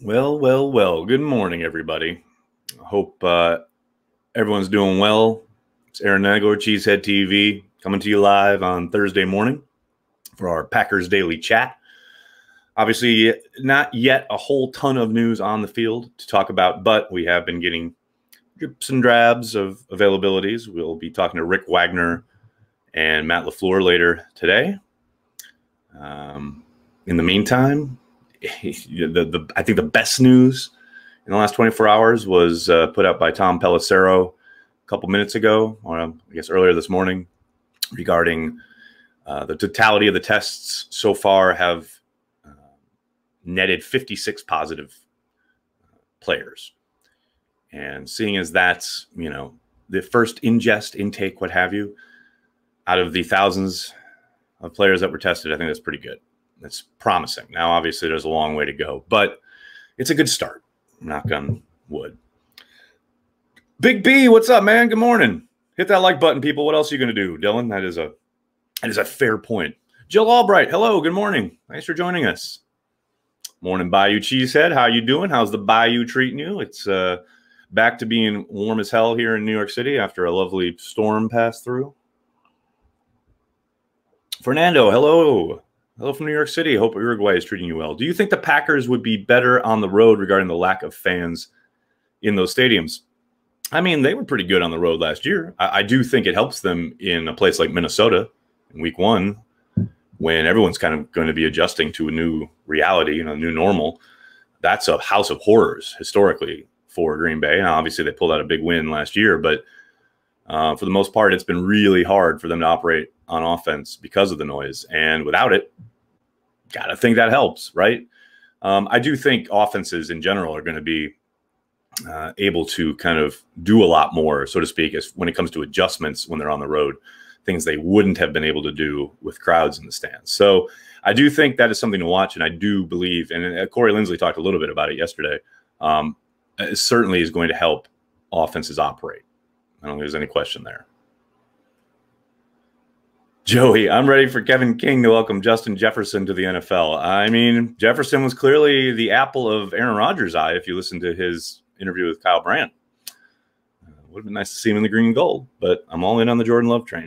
Well, well, well. Good morning, everybody. I hope everyone's doing well. It's Aaron Nagler, Cheesehead TV, coming to you live on Thursday morning for our Packers Daily Chat. Obviously, not yet a whole ton of news on the field to talk about, but we have been getting drips and drabs of availabilities. We'll be talking to Rick Wagner and Matt LaFleur later today. In the meantime, I think the best news in the last 24 hours was put out by Tom Pelissero a couple minutes ago, or I guess earlier this morning, regarding the totality of the tests so far have netted 56 positive players. And seeing as that's, the first ingest, intake, what have you, out of the thousands of players that were tested, I think that's pretty good. That's promising. Now, obviously, there's a long way to go, but it's a good start. Knock on wood. Big B, what's up, man? Good morning. Hit that like button, people. What else are you going to do, Dylan? That is a fair point. Jill Albright, hello. Good morning. Thanks for joining us. Morning, Bayou Cheesehead. How you doing? How's the Bayou treating you? It's back to being warm as hell here in New York City after a lovely storm passed through. Fernando, hello. Hello from New York City. Hope Uruguay is treating you well. Do you think the Packers would be better on the road regarding the lack of fans in those stadiums? I mean, they were pretty good on the road last year. I do think it helps them in a place like Minnesota in week one, when everyone's kind of going to be adjusting to a new reality, a new normal. That's a house of horrors historically for Green Bay. And obviously they pulled out a big win last year, but for the most part, it's been really hard for them to operate on offense because of the noise. And without it, gotta think that helps, right? I do think offenses in general are going to be able to kind of do a lot more, so to speak, as when it comes to adjustments when they're on the road, things they wouldn't have been able to do with crowds in the stands. So I do think that is something to watch, and I do believe, and Corey Linsley talked a little bit about it yesterday, it certainly is going to help offenses operate. I don't think there's any question there. Joey, I'm ready for Kevin King to welcome Justin Jefferson to the NFL. I mean, Jefferson was clearly the apple of Aaron Rodgers' eye if you listen to his interview with Kyle Brandt. Would have been nice to see him in the green and gold, but I'm all in on the Jordan Love train.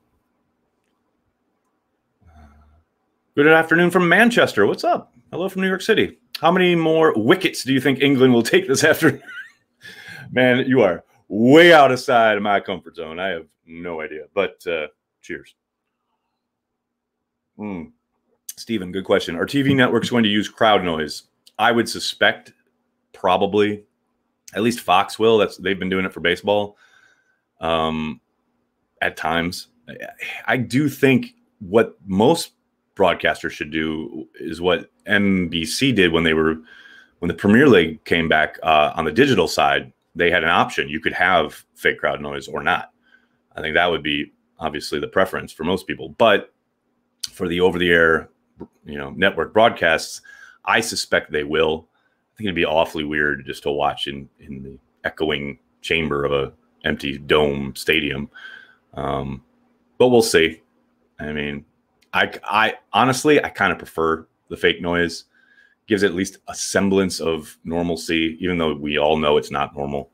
Good afternoon from Manchester. What's up? Hello from New York City. How many more wickets do you think England will take this afternoon? Man, you are way outside of my comfort zone. I have no idea, but cheers. Steven, good question. Are TV networks going to use crowd noise? I would suspect probably. At least Fox will. They've been doing it for baseball at times. I do think what most broadcasters should do is what NBC did when the Premier League came back on the digital side. They had an option. You could have fake crowd noise or not. I think that would be obviously the preference for most people. But for the over-the-air, network broadcasts, I suspect they will. I think it'd be awfully weird just to watch in the echoing chamber of a empty dome stadium. But we'll see. I mean, I honestly, I kind of prefer the fake noise. Gives it at least a semblance of normalcy, even though we all know it's not normal.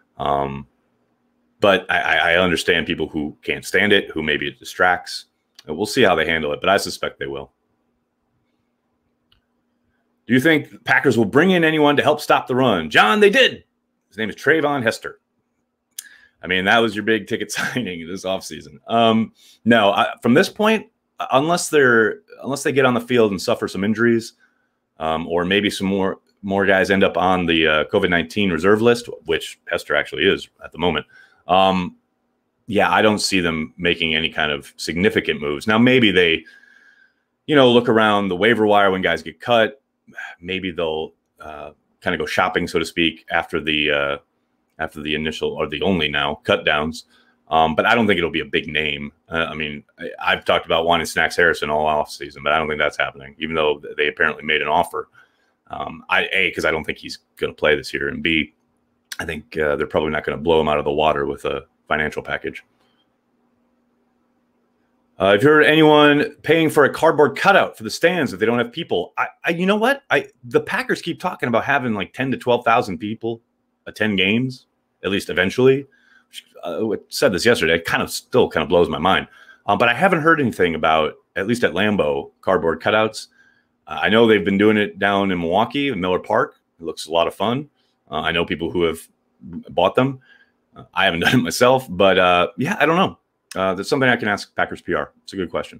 But I understand people who can't stand it, who maybe it distracts. We'll see how they handle it, but I suspect they will. Do you think Packers will bring in anyone to help stop the run? John, they did. His name is Trayvon Hester. I mean, that was your big ticket signing this offseason. No, from this point, unless they get on the field and suffer some injuries, or maybe some more guys end up on the COVID-19 reserve list, which Hester actually is at the moment. Yeah, I don't see them making any kind of significant moves. Now, maybe they, look around the waiver wire when guys get cut. Maybe they'll kind of go shopping, so to speak, after the initial or the only now cut downs. But I don't think it'll be a big name. I mean, I've talked about wanting Snacks Harrison all off season, but I don't think that's happening, even though they apparently made an offer. Because I don't think he's going to play this year, and B, I think they're probably not going to blow him out of the water with a financial package. I've heard anyone paying for a cardboard cutout for the stands if they don't have people. You know what? The Packers keep talking about having like 10 to 12,000 people attend games, at least eventually. I said this yesterday. It still blows my mind. But I haven't heard anything about, at least at Lambeau, cardboard cutouts. I know they've been doing it down in Milwaukee, in Miller Park. It looks a lot of fun. I know people who have bought them. I haven't done it myself, but yeah, I don't know. That's something I can ask Packers PR. It's a good question.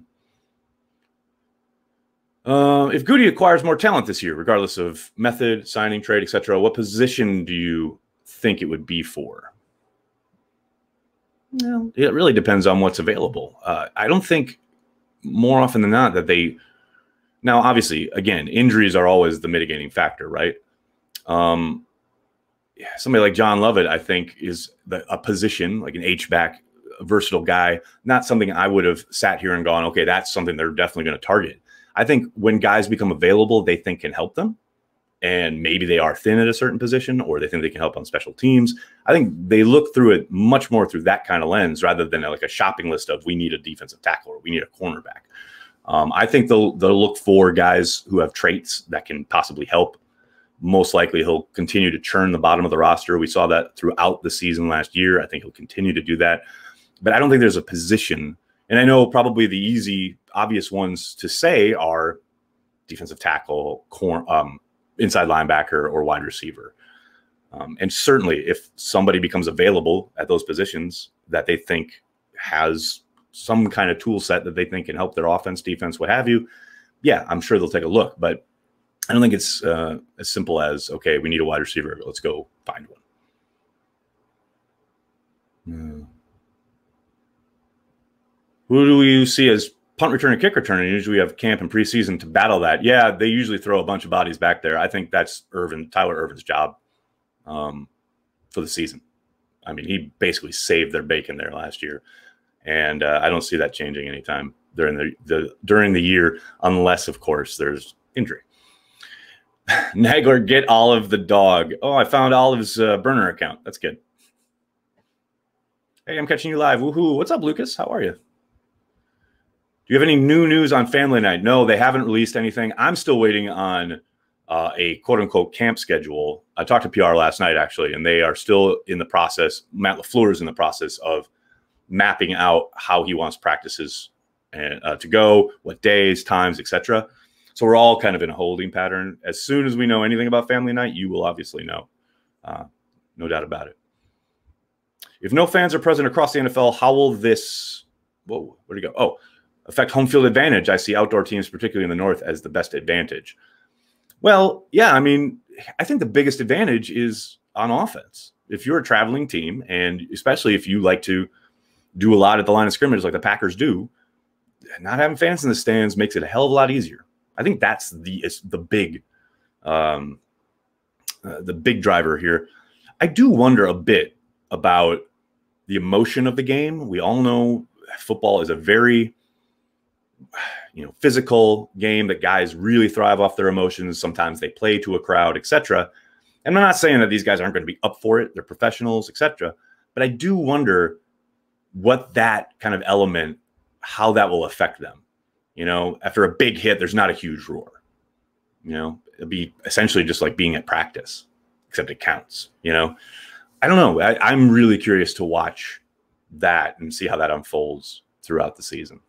If Goody acquires more talent this year, regardless of method, signing, trade, etc., what position do you think it would be for? Well, it really depends on what's available. I don't think more often than not that they. Now, obviously, again, injuries are always the mitigating factor, right? Somebody like John Lovett, I think, is a position like an H-back, a versatile guy. Not something I would have sat here and gone, okay, that's something they're definitely going to target. I think when guys become available, they think can help them, and maybe they are thin at a certain position, or they think they can help on special teams. I think they look through it much more through that kind of lens rather than like a shopping list of we need a defensive tackle or we need a cornerback. I think they'll look for guys who have traits that can possibly help. Most likely he'll continue to churn the bottom of the roster. We saw that throughout the season last year. I think he'll continue to do that. But I don't think there's a position. And I know probably the easy, obvious ones to say are defensive tackle, inside linebacker, or wide receiver. And certainly if somebody becomes available at those positions that they think has some kind of tool set that they think can help their offense, defense, what have you, yeah, I'm sure they'll take a look. But I don't think it's as simple as, okay, we need a wide receiver. Let's go find one. Who do you see as punt return and kick return? And usually we have camp and preseason to battle that. Yeah, they usually throw a bunch of bodies back there. I think that's Tyler Ervin's job for the season. I mean, he basically saved their bacon there last year. And I don't see that changing anytime during the year, unless, of course, there's injury. Nagler, get Olive the dog. Oh, I found Olive's burner account. That's good. Hey, I'm catching you live. Woohoo. What's up, Lucas? How are you? Do you have any new news on family night? No, they haven't released anything. I'm still waiting on a quote-unquote camp schedule. I talked to PR last night, actually, and they are still in the process. Matt LaFleur is in the process of mapping out how he wants practices to go, what days, times, etc. So we're all kind of in a holding pattern. As soon as we know anything about family night, you will obviously know. No doubt about it. If no fans are present across the NFL, how will this, where'd it go? Oh, affect home field advantage? I see outdoor teams, particularly in the North, as the best advantage. Well, yeah, I mean, I think the biggest advantage is on offense. If you're a traveling team, and especially if you like to do a lot at the line of scrimmage like the Packers do, not having fans in the stands makes it a hell of a lot easier. I think that's the big driver here. I do wonder a bit about the emotion of the game. We all know football is a very physical game that guys really thrive off their emotions. Sometimes they play to a crowd, etc. And I'm not saying that these guys aren't going to be up for it. They're professionals, etc. But I do wonder what that kind of element, how that will affect them. After a big hit, there's not a huge roar. It'd be essentially just like being at practice, except it counts. I don't know. I'm really curious to watch that and see how that unfolds throughout the season.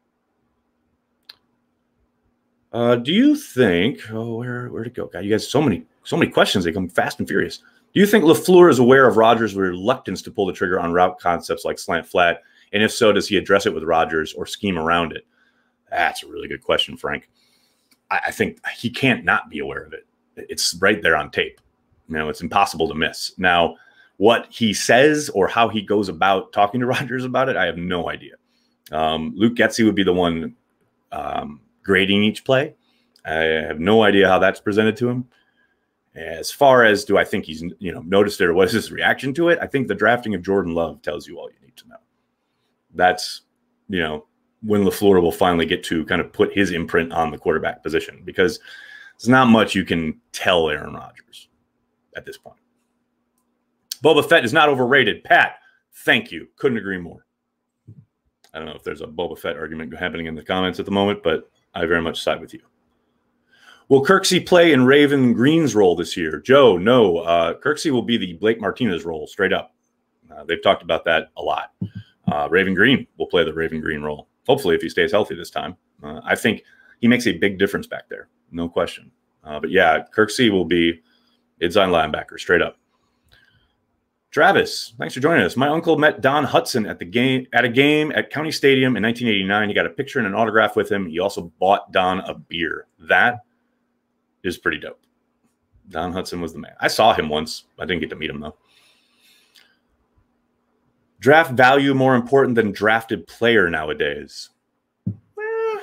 Do you think? Oh, where'd it go? God, you guys, so many questions. They come fast and furious. Do you think LaFleur is aware of Rodgers' reluctance to pull the trigger on route concepts like slant flat? And if so, does he address it with Rodgers or scheme around it? That's a really good question, Frank. I think he can't not be aware of it. It's right there on tape. It's impossible to miss. Now, what he says or how he goes about talking to Rodgers about it, I have no idea. Luke Getsy would be the one grading each play. I have no idea how that's presented to him. As far as do I think he's noticed it or what is his reaction to it, I think the drafting of Jordan Love tells you all you need to know. That's when LaFleur will finally get to kind of put his imprint on the quarterback position, because there's not much you can tell Aaron Rodgers at this point. Boba Fett is not overrated. Pat, thank you. Couldn't agree more. I don't know if there's a Boba Fett argument happening in the comments at the moment, but I very much side with you. Will Kirksey play in Raven Green's role this year? Joe, no. Kirksey will be the Blake Martinez role, straight up. They've talked about that a lot. Raven Green will play the Raven Green role, hopefully if he stays healthy this time. I think he makes a big difference back there, no question. But yeah, Kirksey will be inside linebacker, straight up. Travis, thanks for joining us. My uncle met Don Hutson at a game at County Stadium in 1989. He got a picture and an autograph with him. He also bought Don a beer. That is pretty dope. Don Hutson was the man. I saw him once. I didn't get to meet him, though. Draft value more important than drafted player nowadays? I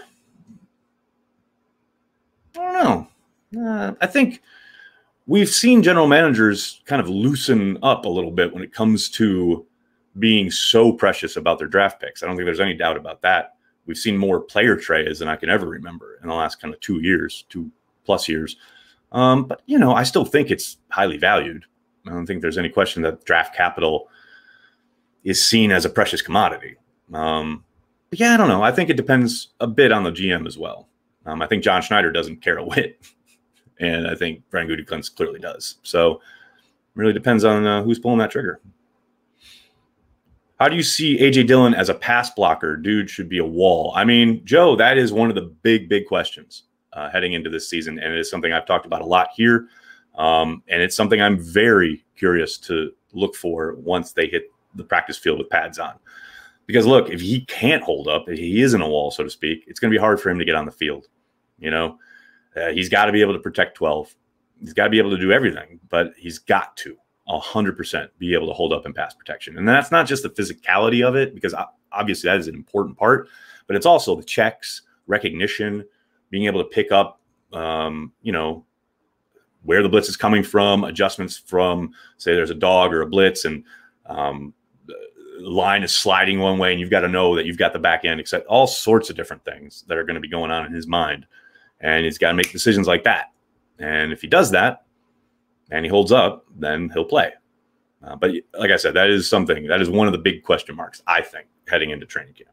don't know. I think we've seen general managers kind of loosen up a little bit when it comes to being so precious about their draft picks. I don't think there's any doubt about that. We've seen more player trades than I can ever remember in the last kind of 2 years, 2+ years. But, you know, I still think it's highly valued. I don't think there's any question that draft capital is seen as a precious commodity. But yeah, I don't know. I think it depends a bit on the GM as well. I think John Schneider doesn't care a whit. And I think Brian Gutekunst clearly does. So it really depends on who's pulling that trigger. How do you see A.J. Dillon as a pass blocker? Dude should be a wall. I mean, Joe, that is one of the big questions heading into this season. And it is something I've talked about a lot here. And it's something I'm very curious to look for once they hit the practice field with pads on. Because, look, if he can't hold up, if he isn't a wall, so to speak, it's going to be hard for him to get on the field. You know, he's got to be able to protect 12. He's got to be able to do everything, but he's got to 100% be able to hold up in pass protection. And that's not just the physicality of it, because obviously that is an important part, but it's also the checks, recognition, being able to pick up, you know, where the blitz is coming from, adjustments from, say, there's a dog or a blitz, and the line is sliding one way, and you've got to know that you've got the back end, except all sorts of different things that are going to be going on in his mind. And he's got to make decisions like that. And if he does that and he holds up, then he'll play. But like I said, that is something, that is one of the big question marks, I think, heading into training camp.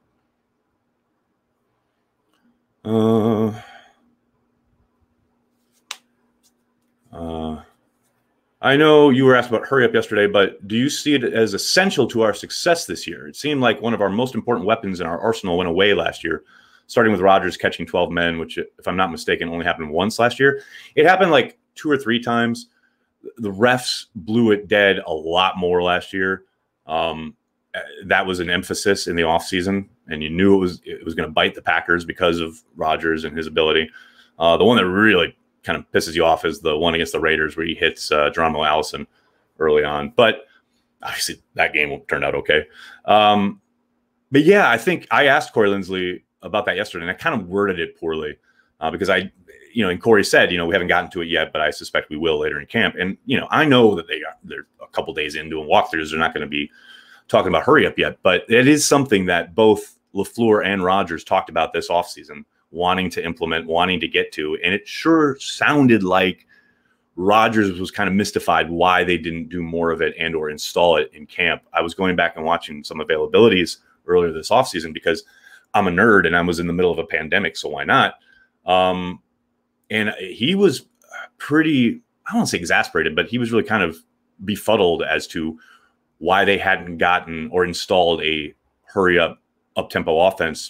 I know you were asked about hurry up yesterday, but do you see it as essential to our success this year? It seemed like one of our most important weapons in our arsenal went away last year, starting with Rodgers catching 12 men, which, if I'm not mistaken, only happened once last year. It happened like 2 or 3 times. The refs blew it dead a lot more last year. That was an emphasis in the offseason, and you knew it was going to bite the Packers because of Rodgers and his ability. The one that really kind of pisses you off is the one against the Raiders where he hits Geronimo Allison early on. But obviously that game turned out okay. But yeah, I think I asked Corey Linsley about that yesterday, and I kind of worded it poorly because and Corey said, we haven't gotten to it yet, but I suspect we will later in camp. And, I know that they're a couple days in doing walkthroughs. They're not going to be talking about hurry up yet, but it is something that both LaFleur and Rodgers talked about this offseason, wanting to implement, wanting to get to. And it sure sounded like Rodgers was kind of mystified why they didn't do more of it and or install it in camp. I was going back and watching some availabilities earlier this offseason because I'm a nerd and I was in the middle of a pandemic, so why not? And he was pretty, I don't want to say exasperated, but he was really kind of befuddled as to why they hadn't gotten or installed a hurry up tempo offense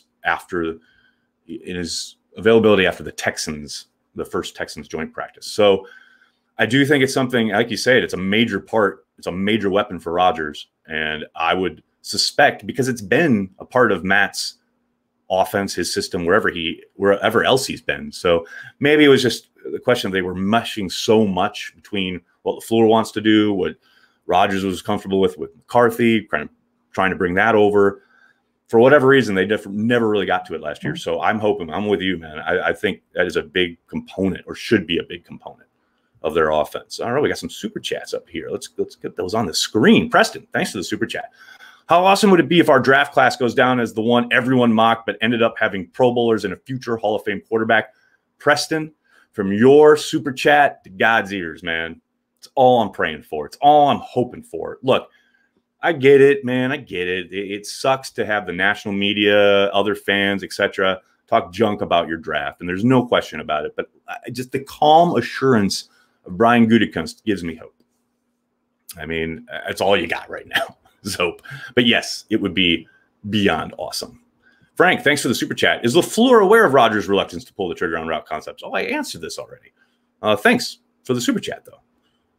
in his availability after the first Texans joint practice. So I do think it's something, like you said, it's a major part. It's a major weapon for Rodgers. And I would suspect, because it's been a part of Matt's offense, his system, wherever else he's been. So maybe it was just the question of they were meshing so much between what LaFleur wants to do, what Rodgers was comfortable with McCarthy, kind of trying to bring that over. For whatever reason, they never really got to it last year. So I'm hoping, I'm with you, man. I think that is a big component, or should be a big component, of their offense. All right, we got some super chats up here. Let's get those on the screen. Preston, thanks for the super chat. How awesome would it be if our draft class goes down as the one everyone mocked, but ended up having Pro Bowlers and a future Hall of Fame quarterback? Preston, from your super chat to God's ears, man. It's all I'm praying for. It's all I'm hoping for. Look, I get it, man. I get it. It sucks to have the national media, other fans, etc., talk junk about your draft, and there's no question about it. But just the calm assurance of Brian Gutekunst gives me hope. I mean, that's all you got right now is hope. But yes, it would be beyond awesome. Frank, thanks for the super chat. Is LaFleur aware of Rodgers' reluctance to pull the trigger on route concepts? Oh, I answered this already. Thanks for the super chat, though.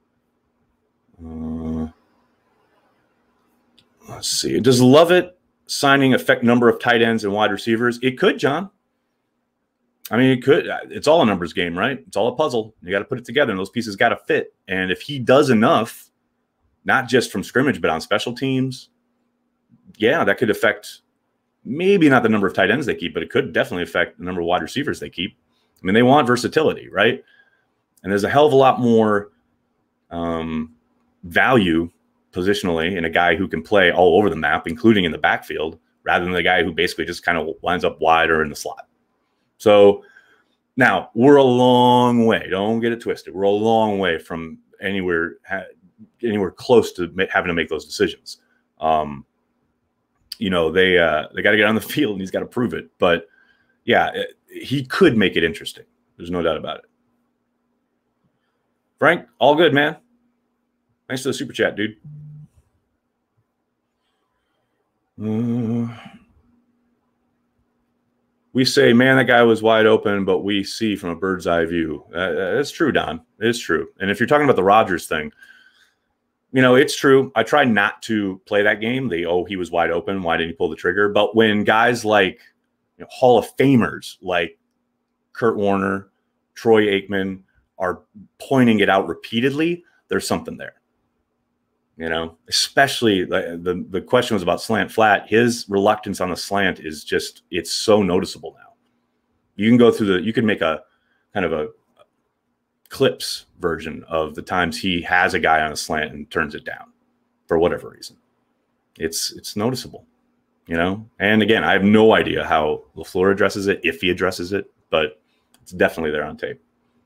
Let's see. Does Lovett signing affect number of tight ends and wide receivers? It could, John. I mean, it could. It's all a numbers game, right? It's all a puzzle. You got to put it together, and those pieces got to fit. And if he does enough, not just from scrimmage, but on special teams, yeah, that could affect maybe not the number of tight ends they keep, but it could definitely affect the number of wide receivers they keep. I mean, they want versatility, right? And there's a hell of a lot more value positionally in a guy who can play all over the map, including in the backfield, rather than the guy who basically just kind of lines up wide or in the slot. So now we're a long way. Don't get it twisted. We're a long way from anywhere close to having to make those decisions. You know, they got to get on the field and he's got to prove it. But yeah, he could make it interesting. There's no doubt about it. Frank, all good, man. Thanks for the super chat, dude. We say, man, that guy was wide open, but we see from a bird's eye view. That's true, Don. It's true. And if you're talking about the Rodgers thing, you know, it's true. I try not to play that game. He was wide open. Why didn't he pull the trigger? But when guys like Hall of Famers like Kurt Warner, Troy Aikman are pointing it out repeatedly, there's something there. You know, especially the question was about slant flat. His reluctance on the slant is just, it's so noticeable now. You can go through you can make a kind of a clips version of the times he has a guy on a slant and turns it down for whatever reason. It's noticeable, you know? And again, I have no idea how LaFleur addresses it, if he addresses it, but it's definitely there on tape.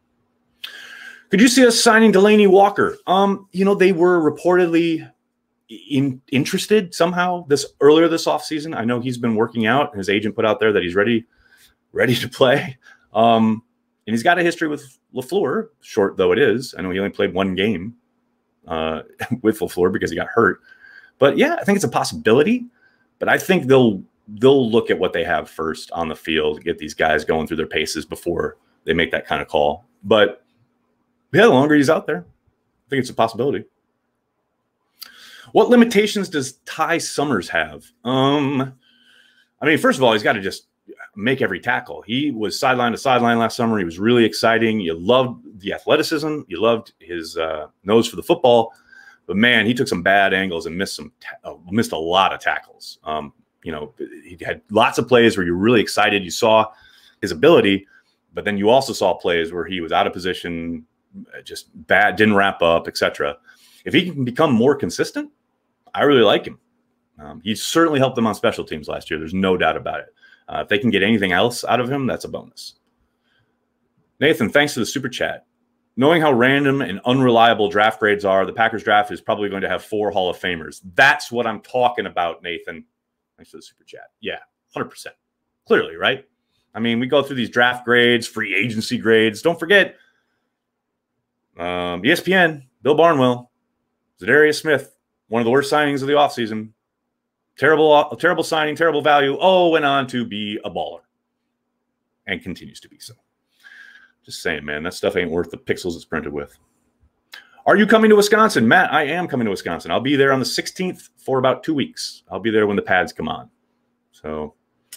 Could you see us signing Delanie Walker? You know, they were reportedly interested somehow earlier this offseason. I know he's been working out. His agent put out there that he's ready to play. And he's got a history with LaFleur, short though it is. I know he only played one game with LaFleur because he got hurt. But yeah, I think it's a possibility. But I think they'll look at what they have first on the field, get these guys going through their paces before they make that kind of call. But yeah, the longer he's out there, I think it's a possibility. What limitations does Ty Summers have? I mean, first of all, he's got to just make every tackle. He was sideline to sideline last summer. He was really exciting. You loved the athleticism. You loved his nose for the football. But man, he took some bad angles and missed a lot of tackles. You know, he had lots of plays where you're really excited. You saw his ability, but then you also saw plays where he was out of position, just bad, didn't wrap up, etc. If he can become more consistent, I really like him. He certainly helped them on special teams last year. There's no doubt about it. If they can get anything else out of him, that's a bonus. Nathan, thanks for the super chat. Knowing how random and unreliable draft grades are, the Packers draft is probably going to have 4 Hall of Famers. That's what I'm talking about, Nathan. Thanks for the super chat. Yeah, 100%. Clearly, right? I mean, we go through these draft grades, free agency grades. Don't forget, ESPN, Bill Barnwell, Zadarius Smith, one of the worst signings of the offseason. Terrible signing, terrible value. Oh, went on to be a baller and continues to be so. Just saying, man, that stuff ain't worth the pixels it's printed with. Are you coming to Wisconsin? Matt, I am coming to Wisconsin. I'll be there on the 16th for about 2 weeks. I'll be there when the pads come on. So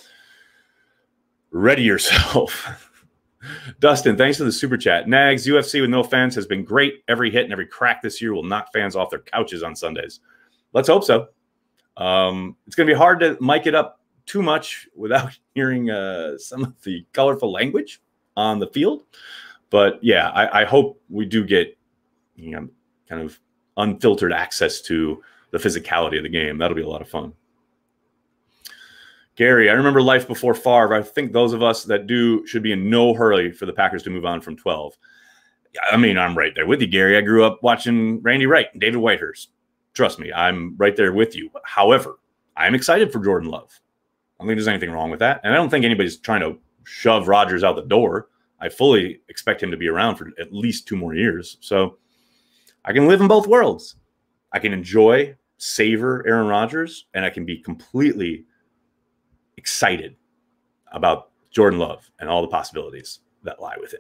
ready yourself. Dustin, thanks for the super chat. Nags, UFC with no fans has been great. Every hit and every crack this year will knock fans off their couches on Sundays. Let's hope so. It's going to be hard to mic it up too much without hearing some of the colorful language on the field. But yeah, I hope we do get, you know, kind of unfiltered access to the physicality of the game. That'll be a lot of fun. Gary, I remember life before Favre. I think those of us that do should be in no hurry for the Packers to move on from 12. I mean, I'm right there with you, Gary. I grew up watching Randy Wright and David Whitehurst. Trust me, I'm right there with you. However, I'm excited for Jordan Love. I don't think there's anything wrong with that. And I don't think anybody's trying to shove Rodgers out the door. I fully expect him to be around for at least 2 more years. So I can live in both worlds. I can enjoy, savor Aaron Rodgers, and I can be completely excited about Jordan Love and all the possibilities that lie within.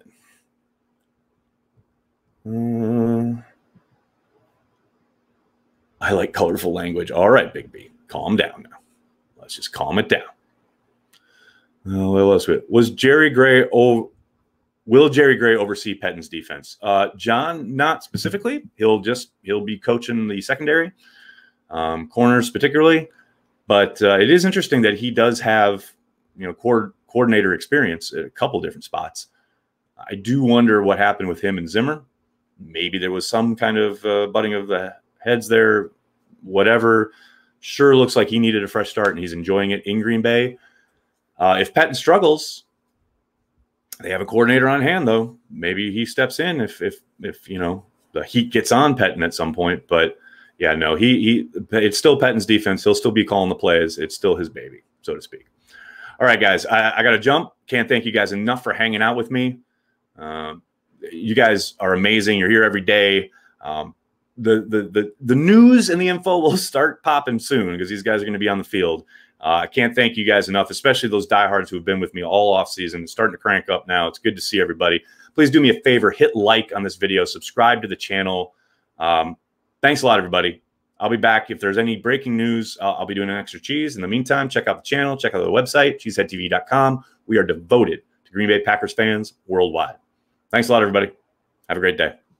I like colorful language. All right, Big B, calm down now. Let's just calm it down. What else? Was Jerry Gray? Will Jerry Gray oversee Pettine's defense? John, not specifically. He'll be coaching the secondary, corners particularly. But it is interesting that he does have, coordinator experience at a couple different spots. I do wonder what happened with him and Zimmer. Maybe there was some kind of butting of the heads there. Whatever. Sure looks like he needed a fresh start, and he's enjoying it in Green Bay. If Pettine struggles, they have a coordinator on hand, though. Maybe he steps in if the heat gets on Pettine at some point. But yeah, no, it's still Pettine's defense. He'll still be calling the plays. It's still his baby, so to speak. All right, guys, I got to jump. Can't thank you guys enough for hanging out with me. You guys are amazing. You're here every day. The news and the info will start popping soon because these guys are going to be on the field. I can't thank you guys enough, especially those diehards who have been with me all offseason. It's starting to crank up now. It's good to see everybody. Please do me a favor. Hit like on this video. Subscribe to the channel. Thanks a lot, everybody. I'll be back. If there's any breaking news, I'll be doing an extra cheese. In the meantime, check out the channel. Check out the website, cheeseheadtv.com. We are devoted to Green Bay Packers fans worldwide. Thanks a lot, everybody. Have a great day.